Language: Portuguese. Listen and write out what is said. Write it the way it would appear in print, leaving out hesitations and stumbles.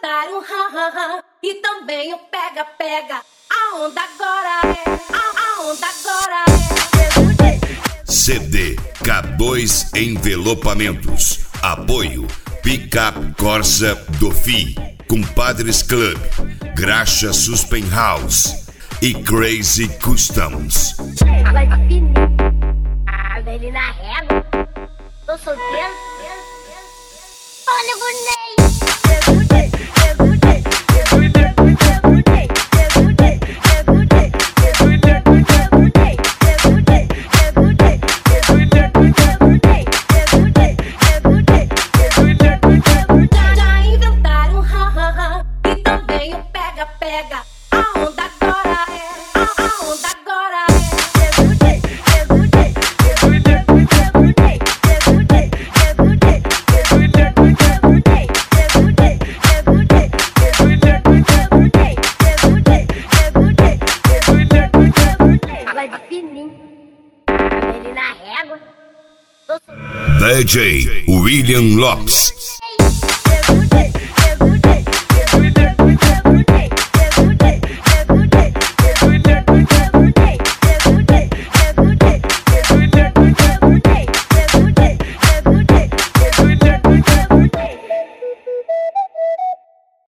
inventaram ha-ha-ha e também o pega-pega. A onda agora é, a onda agora é. CD K2 Envelopamentos. Apoio Pickup Corsa do FI, Compadres Club, Graxa Suspen House e Crazy Customs. Vai de fininho. Ah, velho na régua. Tô solteiro. Olha o Gunei. Já inventaram ha-ha-ha e também o pega-pega. A onda agora é, a onda agora Vai de fininho. Ele na régua. Tô solteiro. DJ William Lopes.